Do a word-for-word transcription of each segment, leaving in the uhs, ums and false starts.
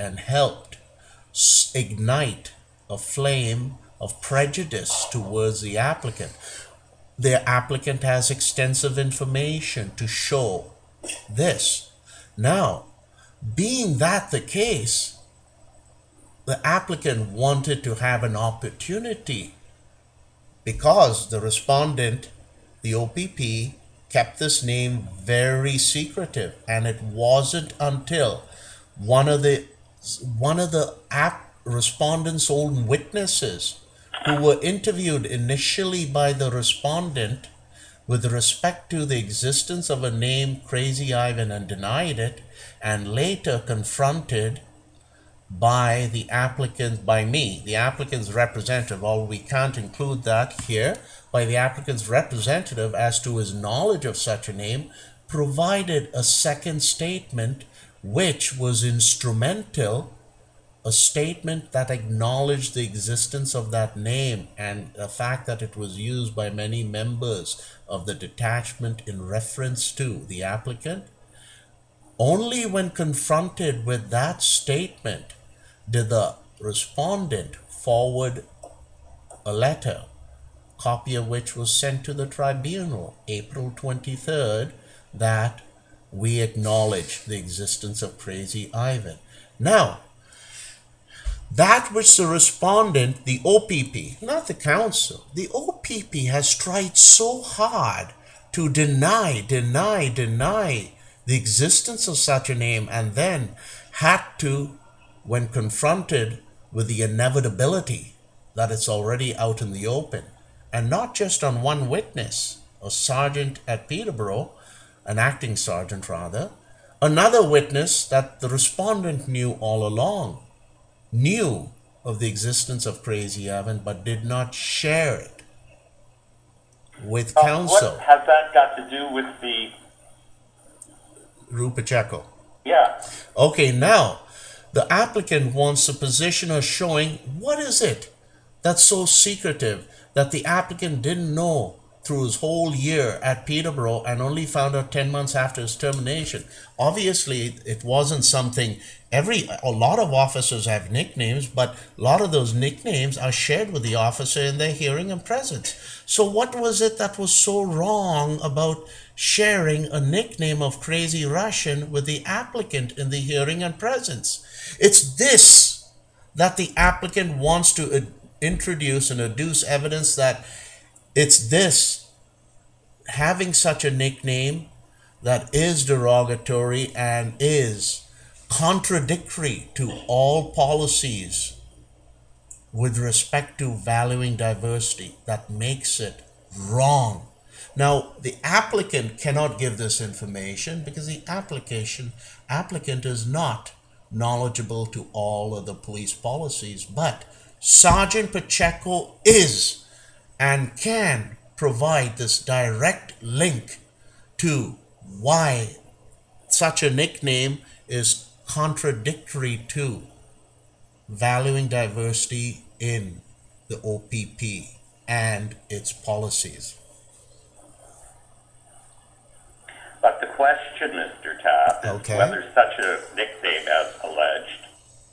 and helped ignite a flame of prejudice towards the applicant. The applicant has extensive information to show this. Now, being that the case, the applicant wanted to have an opportunity because the respondent, the O P P, kept this name very secretive, and it wasn't until one of the one of the app respondent's own witnesses who were interviewed initially by the respondent with respect to the existence of a name Crazy Ivan and denied it, and later confronted by the applicant, by me, the applicant's representative, although we can't include that here, by the applicant's representative as to his knowledge of such a name, provided a second statement which was instrumental, a statement that acknowledged the existence of that name and the fact that it was used by many members of the detachment in reference to the applicant. Only when confronted with that statement did the respondent forward a letter, copy of which was sent to the tribunal April twenty-third, that we acknowledge the existence of Crazy Ivan. Now, that which the respondent, the O P P, not the council, the O P P has tried so hard to deny, deny, deny the existence of such a name, and then had to, when confronted with the inevitability that it's already out in the open, and not just on one witness, a sergeant at Peterborough, an acting sergeant rather, another witness that the respondent knew all along, knew of the existence of Crazy Ivan but did not share it with Uh, counsel. what has that got to do with the, Rue Pacheco. yeah, Okay, now the applicant wants a position of showing what is it that's so secretive that the applicant didn't know through his whole year at Peterborough and only found out ten months after his termination. Obviously, it wasn't something every, a lot of officers have nicknames, but a lot of those nicknames are shared with the officer in their hearing and presence. So what was it that was so wrong about sharing a nickname of Crazy Russian with the applicant in the hearing and presence? It's this that the applicant wants to uh, introduce and adduce evidence that it's this, having such a nickname that is derogatory and is contradictory to all policies with respect to valuing diversity, that makes it wrong. Now, the applicant cannot give this information because the application applicant is not knowledgeable to all of the police policies, but Sergeant Pacheco is and can provide this direct link to why such a nickname is contradictory to valuing diversity in the O P P and its policies. but the question, Mister Tapp, is Okay. whether such a nickname as alleged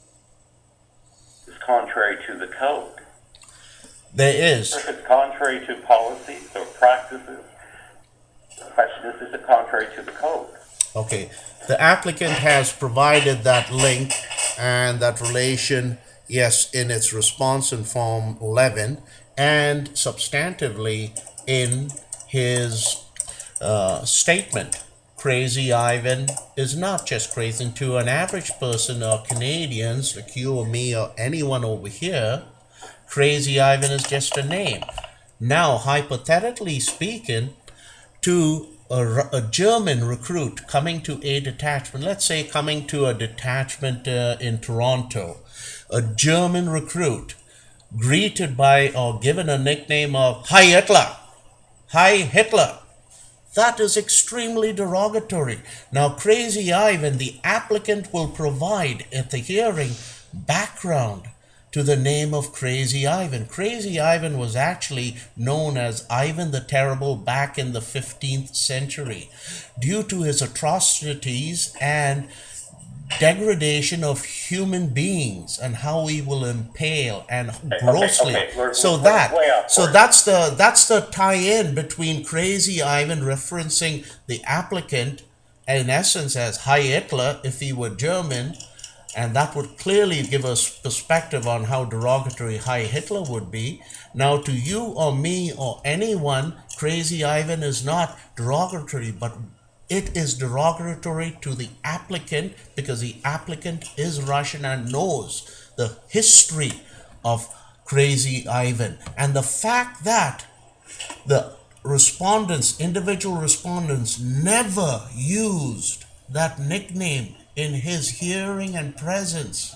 is contrary to the code. There is. If it's contrary to policies or practices, the question is, is it contrary to the code? Okay, the applicant has provided that link and that relation, yes, in its response in Form eleven, and substantively in his uh, statement. Crazy Ivan is not just crazy. To an average person or Canadians like you or me or anyone over here, Crazy Ivan is just a name. Now, hypothetically speaking, to a, a German recruit coming to a detachment, let's say coming to a detachment uh, in Toronto, a German recruit greeted by or given a nickname of Hi Hitler, Hi Hitler. That is extremely derogatory. Now, Crazy Ivan, the applicant will provide at the hearing background to the name of Crazy Ivan. Crazy Ivan was actually known as Ivan the Terrible back in the fifteenth century due to his atrocities and degradation of human beings and how we will impale and Okay, grossly. okay, we're, So we're that way off so course. that's the that's the tie-in between Crazy Ivan referencing the applicant in essence as Heil Hitler if he were German, and that would clearly give us perspective on how derogatory Heil Hitler would be. Now, to you or me or anyone, Crazy Ivan is not derogatory, but it is derogatory to the applicant because the applicant is Russian and knows the history of Crazy Ivan. And the fact that the respondents, individual respondents, never used that nickname in his hearing and presence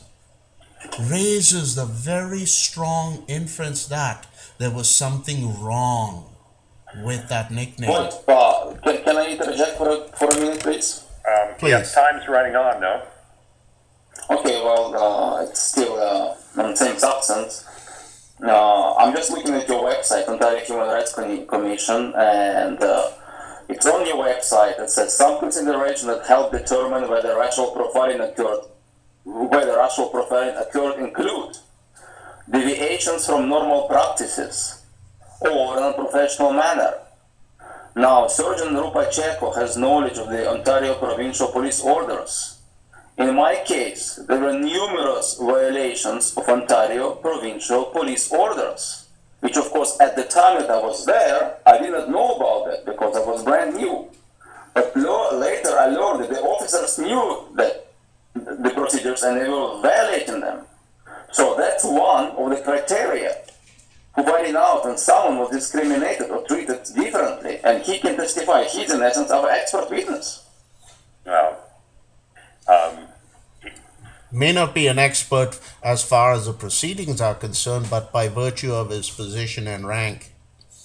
raises the very strong inference that there was something wrong with that nickname. But uh, can, can I interject for a, for a minute, please? Um, yes, Please. time's running on, no? Okay, well, uh, it's still uh, on the same substance. Uh, I'm just looking at your website, Ontario Human Rights Commission, and uh, it's on your website that says some consideration that help determine whether racial profiling occurred, whether racial profiling occurred include deviations from normal practices or in a professional manner. Now, Sergeant Rupacheko has knowledge of the Ontario Provincial Police orders. In my case, there were numerous violations of Ontario Provincial Police orders, which of course at the time that I was there, I did not know about that because I was brand new. But lo- later I learned that the officers knew that the procedures and they were violating them. So that's one of the criteria for finding out when someone was discriminated or treated differently, and he can testify. He's in essence our expert witness. Well, um, May not be an expert as far as the proceedings are concerned, but by virtue of his position and rank.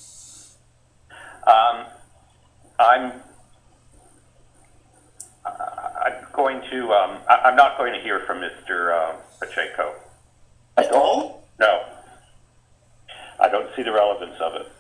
um, I'm, I'm going to, um, I, I'm not going to hear from Mister Uh, Pacheco. At all? No. I don't see the relevance of it.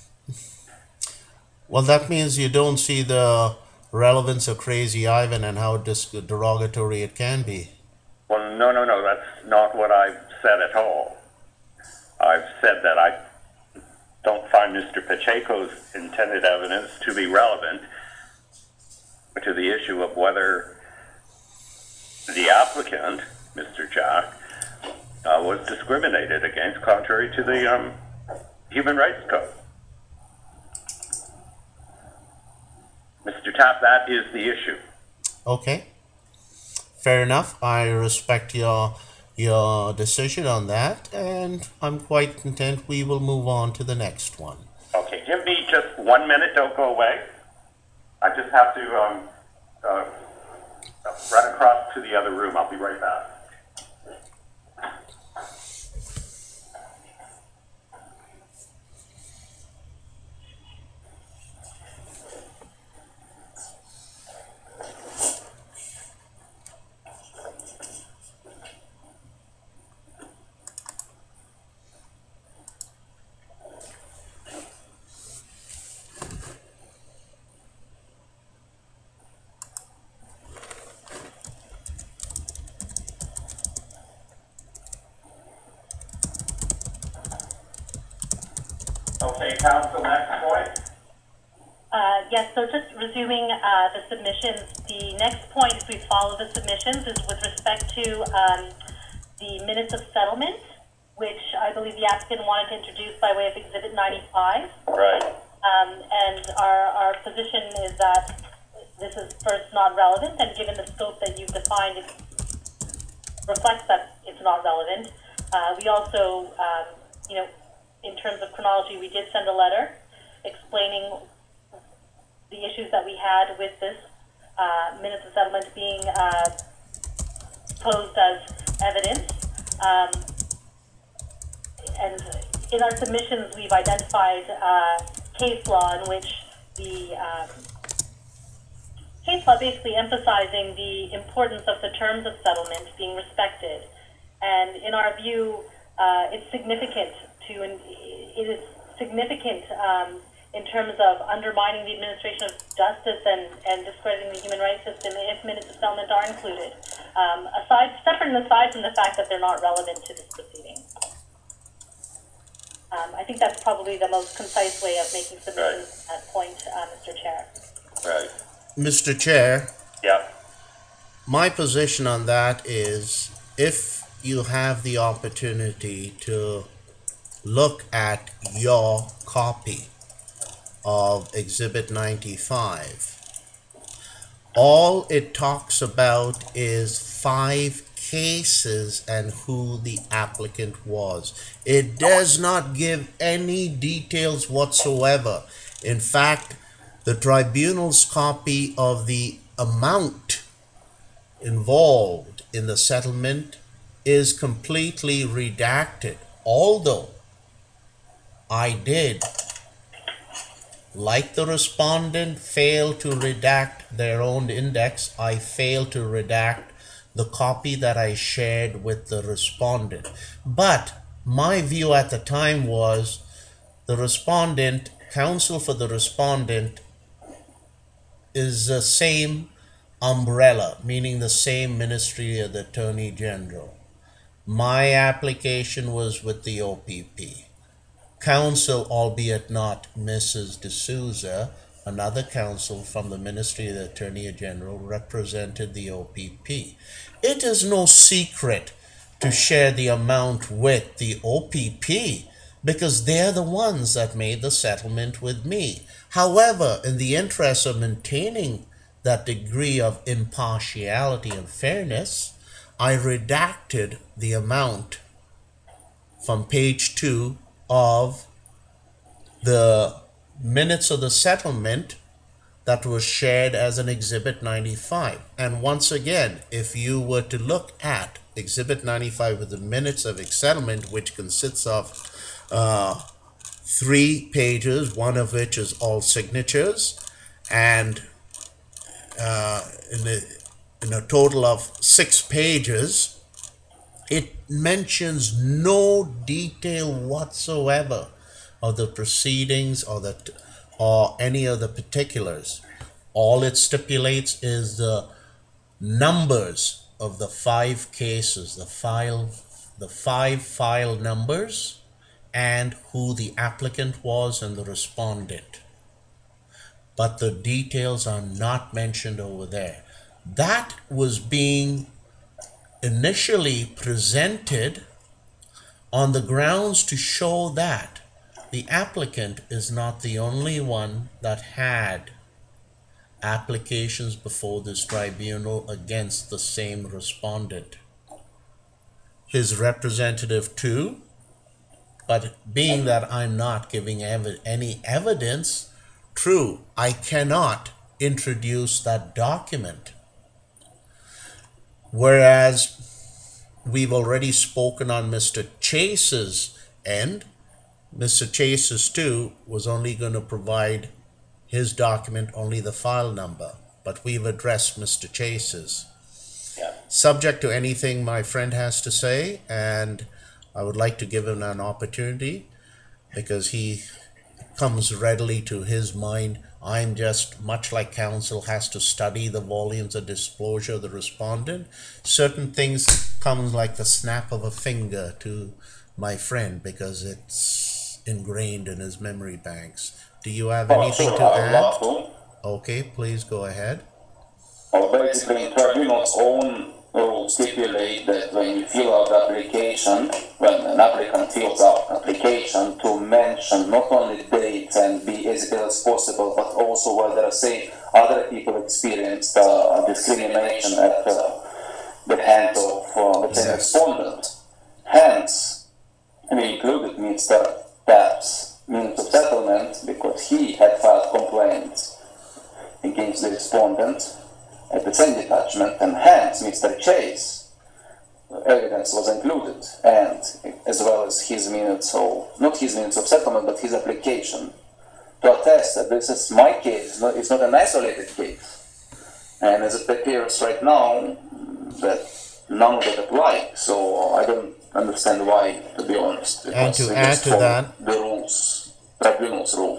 Well, that means you don't see the relevance of Crazy Ivan and how dis- derogatory it can be. Well, no, no, no, that's not what I've said at all. I've said that I don't find Mister Pacheco's intended evidence to be relevant to the issue of whether the applicant, Mister Jack, uh, was discriminated against contrary to the um, Human Rights Code. Mister Tapp, that is the issue. Okay. Fair enough. I respect your your decision on that, and I'm quite content we will move on to the next one. Okay, give me just one minute, don't go away. I just have to um, uh, run across to the other room. I'll be right back. Okay, council, next point. Uh, yes, so just resuming uh, the submissions, the next point, if we follow the submissions, is with respect to um, the minutes of settlement, which I believe the applicant wanted to introduce by way of Exhibit ninety-five. Right. Um, and our, our position is that this is first not relevant, and given the scope that you've defined, it reflects that it's not relevant. Uh, we also, um, you know, in terms of chronology, we did send a letter explaining the issues that we had with this uh, minutes of settlement being uh, posed as evidence. Um, and in our submissions, we've identified uh, case law in which the um, case law basically emphasizing the importance of the terms of settlement being respected. And in our view, uh, it's significant to, it is significant um, in terms of undermining the administration of justice and, and discrediting the human rights system if minutes of settlement are included, um, aside, separate and aside from the fact that they're not relevant to this proceeding. Um, I think that's probably the most concise way of making submissions at that point, uh, Mister Chair. Right. Mister Chair, Yeah. my position on that is if you have the opportunity to look at your copy of Exhibit ninety-five, all it talks about is five cases and who the applicant was. It does not give any details whatsoever. In fact, the tribunal's copy of the amount involved in the settlement is completely redacted, although I did, like the respondent, fail to redact their own index. I failed to redact the copy that I shared with the respondent. But my view at the time was the respondent, counsel for the respondent, is the same umbrella, meaning the same Ministry of the Attorney General. My application was with the O P P. Counsel, albeit not Missus D'Souza, another counsel from the Ministry of the Attorney General, represented the O P P. It is no secret to share the amount with the O P P because they're the ones that made the settlement with me. However, in the interest of maintaining that degree of impartiality and fairness, I redacted the amount from page two of the minutes of the settlement that was shared as an Exhibit ninety-five. And once again, if you were to look at Exhibit ninety-five with the minutes of a settlement, which consists of uh, three pages, one of which is all signatures, and uh, in, a, in a total of six pages, it mentions no detail whatsoever of the proceedings or the or any of the particulars. All it stipulates is the numbers of the five cases, the file, the five file numbers, and who the applicant was and the respondent. But the details are not mentioned over there. That was being initially presented on the grounds to show that the applicant is not the only one that had applications before this tribunal against the same respondent. His representative too, but being that I'm not giving ev- any evidence, true, I cannot introduce that document. Whereas we've already spoken on Mister Chase's end, Mister Chase's too was only going to provide his document, only the file number, but we've addressed Mister Chase's. Yeah. Subject to anything my friend has to say, and I would like to give him an opportunity because he comes readily to his mind. I'm just, much like counsel has to study the volumes of disclosure of the respondent, certain things come like the snap of a finger to my friend because it's ingrained in his memory banks. Do you have Oh, anything sure, to I would add? love to. Okay, please go ahead. Well, basically, tribunal's own rules stipulate that when you fill out the application, when an applicant fills out application, to mention not only dates and be as detailed as possible, but also whether, say, other people experienced uh, discrimination at uh, the hand of uh, the same respondent. Hence, we included Mister Tapp's minutes of settlement because he had filed complaints against the respondent at the same detachment, and hence Mister Chase evidence was included, and as well as his minutes of, not his minutes of settlement, but his application to attest that this is my case, it's not, it's not an isolated case. And as it appears right now, that none of it apply, so I don't understand why, to be honest. And to we add just to follow that- the rules, tribunal's rules.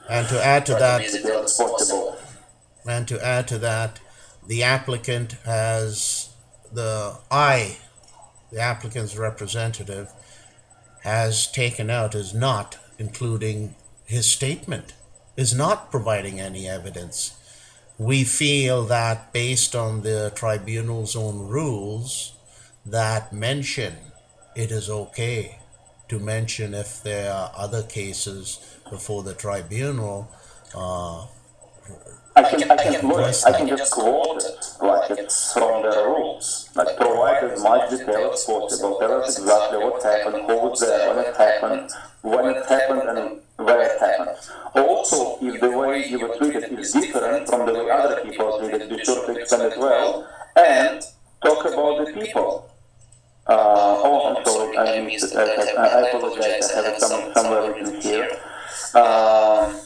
And to add to try that, to be as detailed as possible. and to add to that, the applicant has the I, the applicant's representative, has taken out is not including his statement, is not providing any evidence. We feel that based on the tribunal's own rules that mention it is okay to mention if there are other cases before the tribunal. uh, I can, I can, look, Address I that. can just quote it like it's from the rules. Like provide as much detail as possible. Tell us exactly what happened, who was there, when it happened, when it happened, and where it happened. Also, if the way you were treated is different from the way other people are treated, be sure to explain it well and talk about the people. Uh, oh, I'm sorry, I missed it. I, I, I apologize. I have it some, somewhere written here. Um,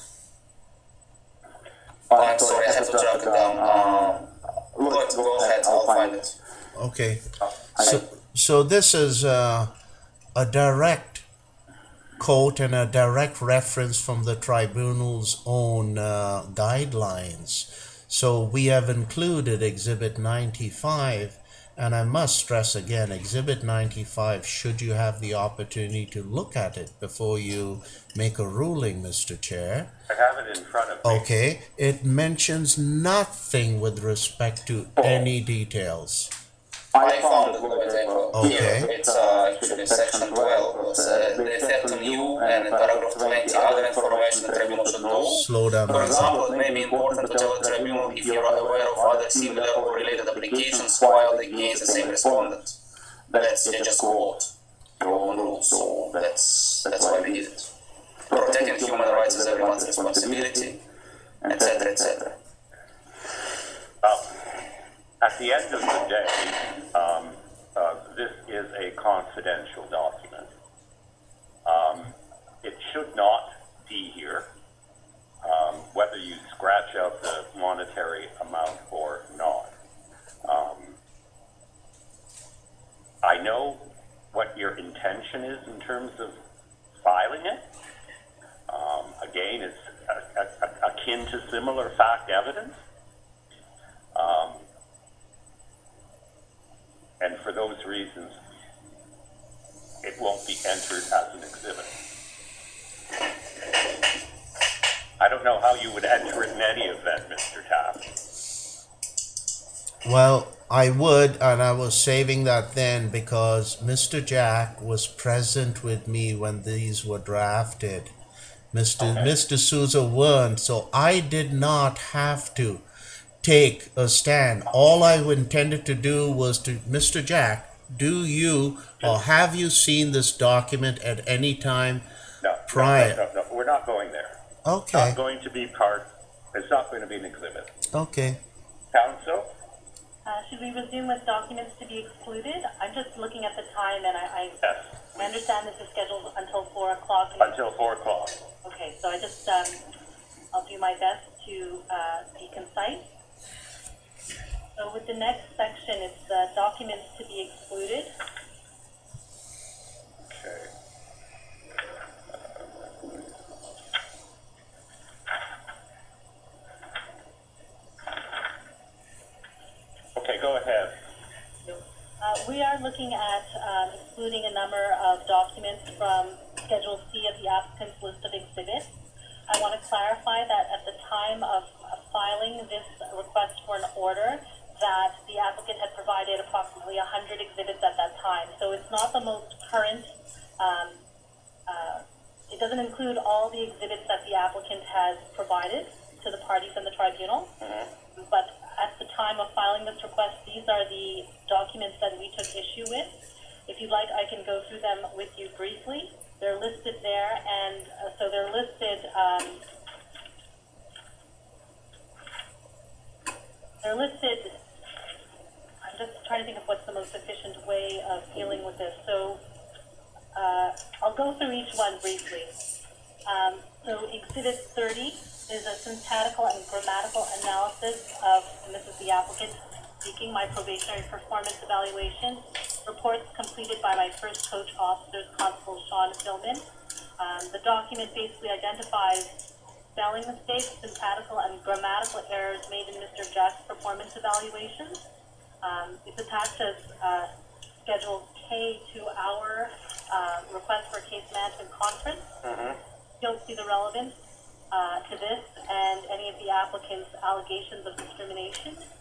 I'm sorry, I have to track it down. Um, look, go ahead, I'll find it. Okay, I- so so this is uh, a direct quote and a direct reference from the tribunal's own uh, guidelines. So we have included Exhibit ninety-five, and I must stress again, Exhibit ninety-five, should you have the opportunity to look at it before you make a ruling, Mister Chair. I have it in front of me. Okay, it mentions nothing with respect to any details. I found it, Lord April. Okay. Here, it's uh, actually section twelve. It's, uh, they said to you, and in paragraph twenty, other information the tribunal should know. Slow down, For Michael. example, it may be important to tell the tribunal if you are aware of other similar or related applications filed against the same respondent. That's uh, just quote your own rule, so that's that's why we did it. Protecting human rights is everyone's responsibility, et cetera, et cetera. Well, at the end of the day, um, uh, this is a confidential document. Um, it should not be here, um, whether you scratch out the monetary amount or not. Um, I know what your intention is in terms of filing it. Um, again, it's a, a, a, akin to similar fact evidence. Um, and for those reasons, it won't be entered as an exhibit. I don't know how you would enter it in any event, Mister Taft. Well, I would, and I was saving that then because Mister Jack was present with me when these were drafted. Mister Okay. Mister Souza weren't, so I did not have to take a stand. All I intended to do was to, Mister Jack, do you or have you seen this document at any time? No, Prior. no, no, no, no, we're not going there. Okay, Not going to be part, it's not going to be an exhibit. okay. Counsel? Uh, should we resume with documents to be excluded? I'm just looking at the time, and I, I, Yes, I understand this is scheduled until four o'clock. and- until four o'clock. Okay, so I just, um, I'll do my best to, uh, be concise. So with the next section, it's, uh, documents to be excluded. Okay. Okay, go ahead. Uh, we are looking at, um, excluding a number of documents from Schedule C of the applicant's list of exhibits. I want to clarify that at the time of of filing this request for an order, that the applicant had provided approximately one hundred exhibits at that time. So it's not the most current, um, uh, it doesn't include all the exhibits that the applicant has provided to the parties in the tribunal. But at the time of filing this request, these are the documents that we took issue with. If you'd like, I can go through them with you briefly. They're listed there, and uh, so they're listed, um, they're listed, I'm just trying to think of what's the most efficient way of dealing with this. So uh, I'll go through each one briefly. Um, so Exhibit thirty is a syntactical and grammatical analysis of, and this is the applicant seeking my probationary performance evaluation, reports completed by my first coach officers, Constable Sean Philbin. Um, the document basically identifies spelling mistakes, syntactical, and grammatical errors made in Mister Jack's performance evaluations. Um, it's attached as uh, Schedule K to our uh, request for case management conference. Mm-hmm. Don't see the relevance uh, to this and any of the applicant's allegations of discrimination.